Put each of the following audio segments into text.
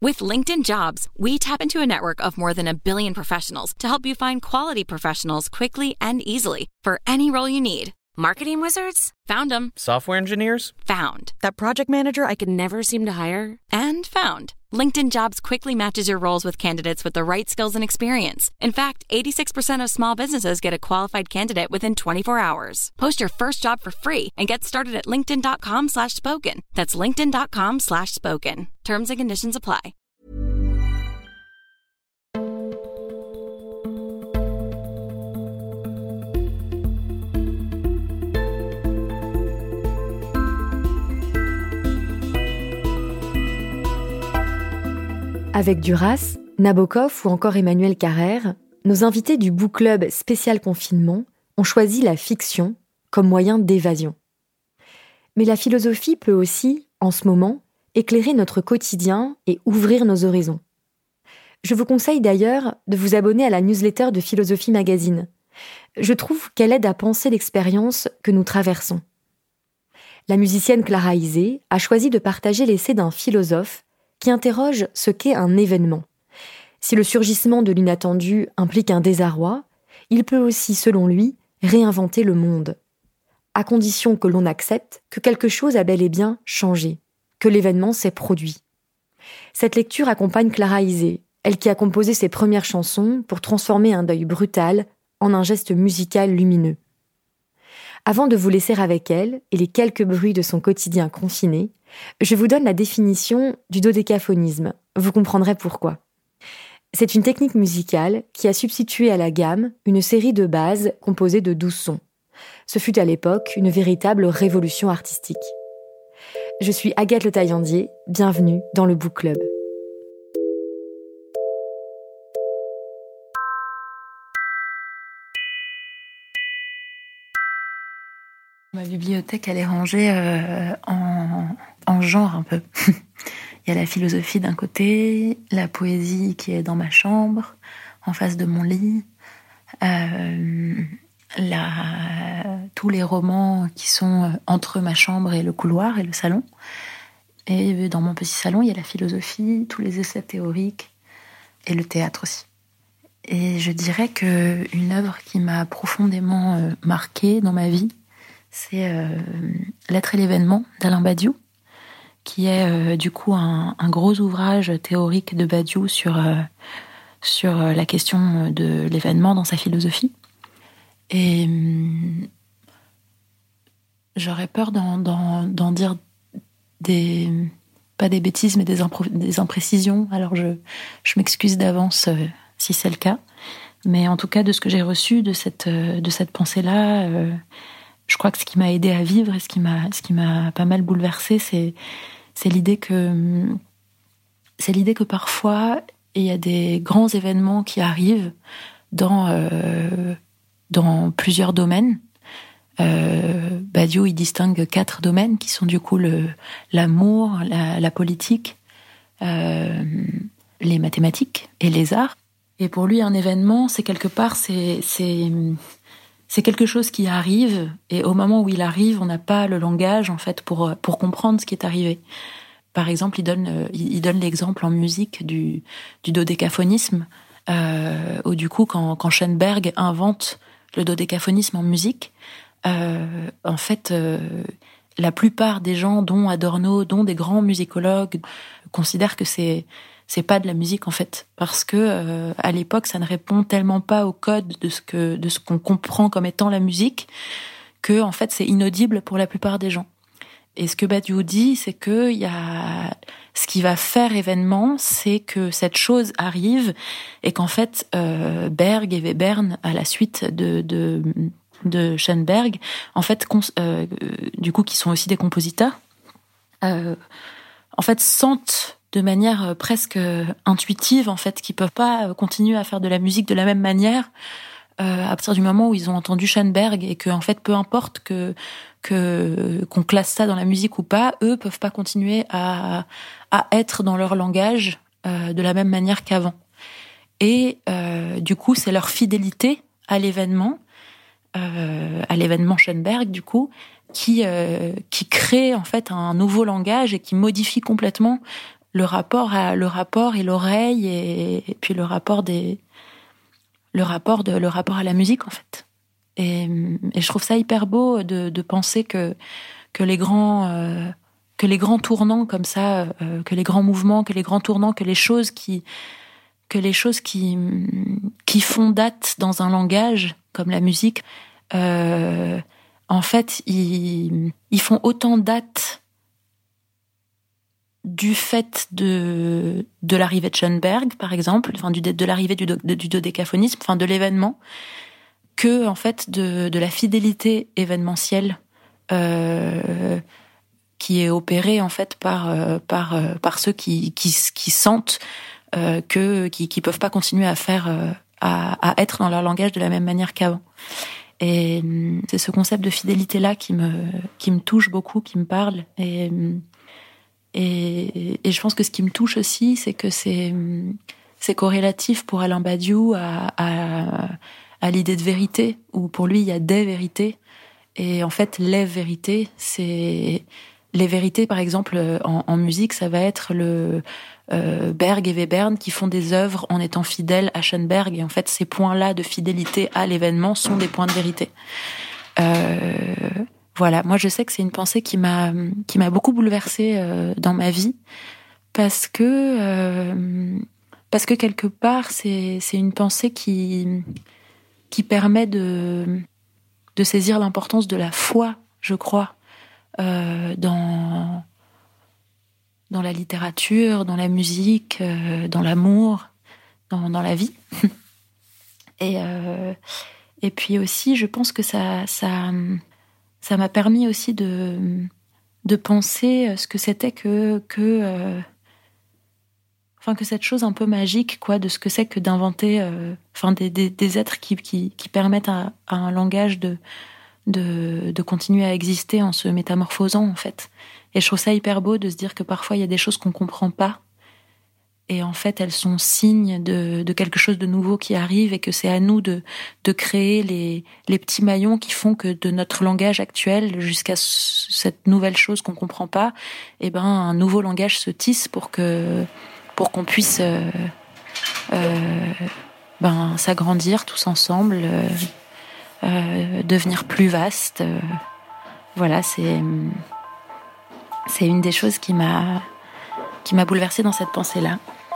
With LinkedIn Jobs, we tap into a network of more than 1 billion professionals to help you find quality professionals quickly and easily for any role you need. Marketing wizards? Found them. Software engineers? Found. That project manager I could never seem to hire? And found. LinkedIn Jobs quickly matches your roles with candidates with the right skills and experience. In fact, 86% of small businesses get a qualified candidate within 24 hours. Post your first job for free and get started at linkedin.com/spoken. That's linkedin.com/spoken. Terms and conditions apply. Avec Duras, Nabokov ou encore Emmanuel Carrère, nos invités du Book Club spécial confinement ont choisi la fiction comme moyen d'évasion. Mais la philosophie peut aussi, en ce moment, éclairer notre quotidien et ouvrir nos horizons. Je vous conseille d'ailleurs de vous abonner à la newsletter de Philosophie Magazine. Je trouve qu'elle aide à penser l'expérience que nous traversons. La musicienne Clara Isé a choisi de partager l'essai d'un philosophe qui interroge ce qu'est un événement. Si le surgissement de l'inattendu implique un désarroi, il peut aussi, selon lui, réinventer le monde, à condition que l'on accepte que quelque chose a bel et bien changé, que l'événement s'est produit. Cette lecture accompagne Clara Isé, elle qui a composé ses premières chansons pour transformer un deuil brutal en un geste musical lumineux. Avant de vous laisser avec elle et les quelques bruits de son quotidien confiné, je vous donne la définition du dodécaphonisme. Vous comprendrez pourquoi. C'est une technique musicale qui a substitué à la gamme une série de bases composées de 12 sons. Ce fut à l'époque une véritable révolution artistique. Je suis Agathe Le Taillandier, bienvenue dans le Book Club. Ma bibliothèque, elle est rangée en genre un peu. Il y a la philosophie d'un côté, la poésie qui est dans ma chambre, en face de mon lit, tous les romans qui sont entre ma chambre et le couloir et le salon. Et dans mon petit salon, il y a la philosophie, tous les essais théoriques et le théâtre aussi. Et je dirais qu'une œuvre qui m'a profondément marquée dans ma vie, c'est L'être et l'événement d'Alain Badiou, qui est du coup un gros ouvrage théorique de Badiou sur la question de l'événement dans sa philosophie. Et j'aurais peur d'en dire pas des bêtises, mais des imprécisions. Alors je m'excuse d'avance si c'est le cas. Mais en tout cas, de ce que j'ai reçu de cette pensée-là, je crois que ce qui m'a aidé à vivre et ce qui m'a pas mal bouleversée, c'est l'idée que parfois il y a des grands événements qui arrivent dans plusieurs domaines. Badiou, il distingue 4 domaines qui sont du coup l'amour, la politique, les mathématiques et les arts. Et pour lui, un événement, c'est quelque part, c'est quelque chose qui arrive, et au moment où il arrive, on n'a pas le langage en fait pour comprendre ce qui est arrivé. Par exemple, il donne l'exemple en musique du dodécaphonisme, où du coup, quand Schoenberg invente le dodécaphonisme en musique, en fait, la plupart des gens, dont Adorno, dont des grands musicologues, considèrent que c'est pas de la musique en fait, parce que à l'époque ça ne répond tellement pas au code de ce qu'on comprend comme étant la musique, que en fait c'est inaudible pour la plupart des gens. Et ce que Badiou dit, c'est que ce qui va faire événement, c'est que cette chose arrive et qu'en fait Berg et Webern, à la suite de Schoenberg, en fait du coup qui sont aussi des compositeurs, en fait sentent de manière presque intuitive, en fait, qu'ils peuvent pas continuer à faire de la musique de la même manière à partir du moment où ils ont entendu Schoenberg, et que, en fait, peu importe qu'on classe ça dans la musique ou pas, eux peuvent pas continuer à être dans leur langage de la même manière qu'avant. Et du coup, c'est leur fidélité à l'événement Schoenberg, du coup, qui crée en fait un nouveau langage et qui modifie complètement le rapport et l'oreille et puis le rapport à la musique, en fait. Et je trouve ça hyper beau de penser que les grands tournants comme ça, que les grands mouvements, que les grands tournants, que les choses qui font date dans un langage comme la musique, en fait, ils font autant date du fait de l'arrivée de Schoenberg, par exemple, enfin de l'arrivée du dodécaphonisme, enfin de l'événement, que en fait de la fidélité événementielle qui est opérée en fait par ceux qui sentent qui peuvent pas continuer à faire à être dans leur langage de la même manière qu'avant. Et c'est ce concept de fidélité là qui me touche beaucoup, qui me parle. Et je pense que ce qui me touche aussi, c'est que c'est corrélatif pour Alain Badiou à l'idée de vérité, où pour lui il y a des vérités. Et en fait, les vérités, c'est les vérités, par exemple, en musique, ça va être Berg et Webern qui font des œuvres en étant fidèles à Schoenberg. Et en fait, ces points-là de fidélité à l'événement sont des points de vérité. Voilà. Moi, je sais que c'est une pensée qui m'a beaucoup bouleversée dans ma vie parce que quelque part, c'est une pensée qui permet de saisir l'importance de la foi, je crois, dans la littérature, dans la musique, dans l'amour, dans la vie. Et puis aussi, je pense que ça m'a permis aussi de penser ce que c'était que cette chose un peu magique, quoi, de ce que c'est que d'inventer, des êtres qui permettent à un langage de continuer à exister en se métamorphosant, en fait. Et je trouve ça hyper beau de se dire que parfois il y a des choses qu'on comprend pas, et en fait elles sont signes de quelque chose de nouveau qui arrive, et que c'est à nous de créer les petits maillons qui font que de notre langage actuel jusqu'à cette nouvelle chose qu'on comprend pas, un nouveau langage se tisse pour qu'on puisse s'agrandir tous ensemble, devenir plus vaste. Voilà, c'est une des choses qui m'a bouleversée dans cette pensée-là.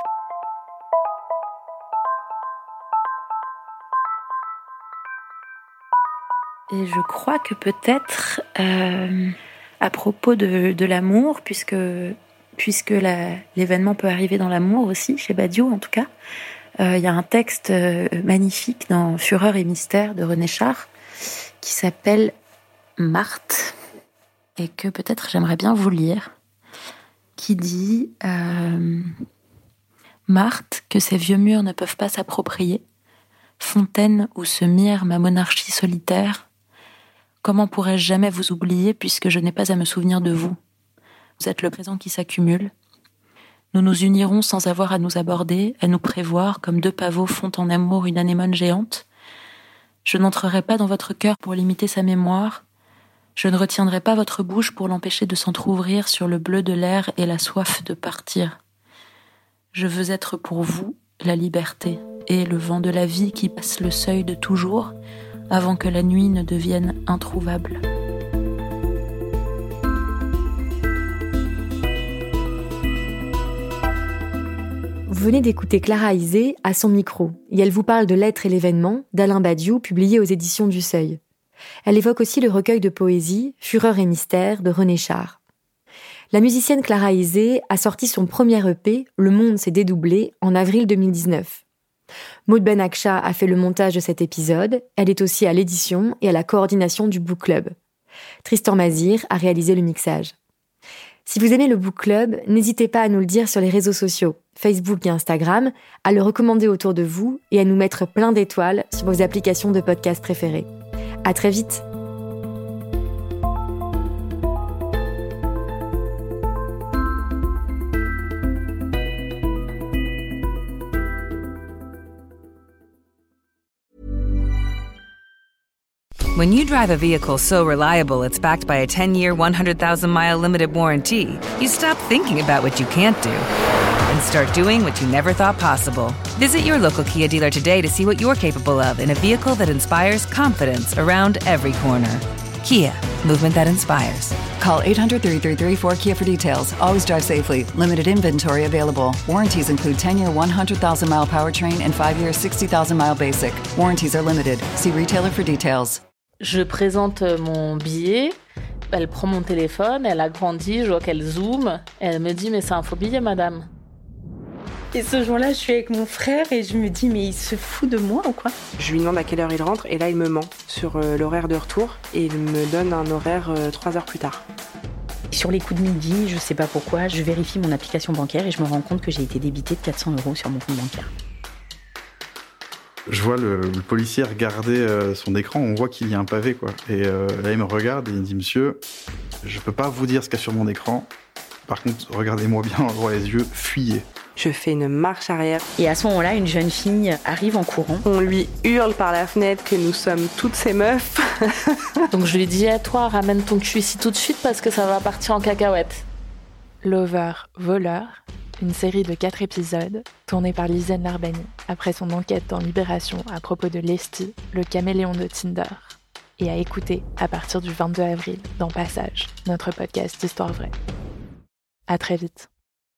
Et je crois que peut-être, à propos de l'amour, puisque l'événement peut arriver dans l'amour aussi, chez Badiou en tout cas, il y a un texte magnifique dans Fureur et mystère de René Char qui s'appelle Marthe, et que peut-être j'aimerais bien vous lire, qui dit Marthe, que ces vieux murs ne peuvent pas s'approprier, fontaine où se mire ma monarchie solitaire, comment pourrais-je jamais vous oublier puisque je n'ai pas à me souvenir de vous? Vous êtes le présent qui s'accumule. Nous nous unirons sans avoir à nous aborder, à nous prévoir, comme deux pavots font en amour une anémone géante. Je n'entrerai pas dans votre cœur pour limiter sa mémoire. Je ne retiendrai pas votre bouche pour l'empêcher de s'entr'ouvrir sur le bleu de l'air et la soif de partir. Je veux être pour vous la liberté et le vent de la vie qui passe le seuil de toujours avant que la nuit ne devienne introuvable. Vous venez d'écouter Clara Isé à son micro, et elle vous parle de L'être et l'événement d'Alain Badiou, publié aux éditions du Seuil. Elle évoque aussi le recueil de poésie Fureur et mystère de René Char. La musicienne Clara Isé a sorti son premier EP, Le monde s'est dédoublé, en avril 2019. Maud Benakcha a fait le montage de cet épisode, elle est aussi à l'édition et à la coordination du Book Club. Tristan Mazir a réalisé le mixage. Si vous aimez le Book Club, n'hésitez pas à nous le dire sur les réseaux sociaux, Facebook et Instagram, à le recommander autour de vous et à nous mettre plein d'étoiles sur vos applications de podcast préférées. À très vite! When you drive a vehicle so reliable it's backed by a 10-year, 100,000-mile limited warranty, you stop thinking about what you can't do and start doing what you never thought possible. Visit your local Kia dealer today to see what you're capable of in a vehicle that inspires confidence around every corner. Kia, movement that inspires. Call 800-333-4KIA for details. Always drive safely. Limited inventory available. Warranties include 10-year 100,000-mile powertrain and 5-year 60,000-mile basic. Warranties are limited. See retailer for details. Je présente mon billet. Elle prend mon téléphone, elle agrandit, je vois qu'elle zoome. Elle me dit « Mais c'est un faux billet, madame ». Et ce jour-là, je suis avec mon frère et je me dis, mais il se fout de moi ou quoi ? Je lui demande à quelle heure il rentre et là, il me ment sur l'horaire de retour et il me donne un horaire 3 heures plus tard. Sur les coups de midi, je sais pas pourquoi, je vérifie mon application bancaire et je me rends compte que j'ai été débité de 400 € sur mon compte bancaire. Je vois le policier regarder son écran, on voit qu'il y a un pavé, quoi. Et là, il me regarde et il me dit « Monsieur, je peux pas vous dire ce qu'il y a sur mon écran. Par contre, regardez-moi bien droit les yeux, fuyez. » Je fais une marche arrière. Et à ce moment-là, une jeune fille arrive en courant. On lui hurle par la fenêtre que nous sommes toutes ces meufs. Donc je lui dis « Toi, ramène ton cul ici tout de suite parce que ça va partir en cacahuète ». Lover, voleur, une série de 4 épisodes, tournée par Lisanne Larbani, après son enquête dans Libération à propos de Lesty, le caméléon de Tinder, et à écouter à partir du 22 avril dans Passage, notre podcast d'Histoire vraie. À très vite.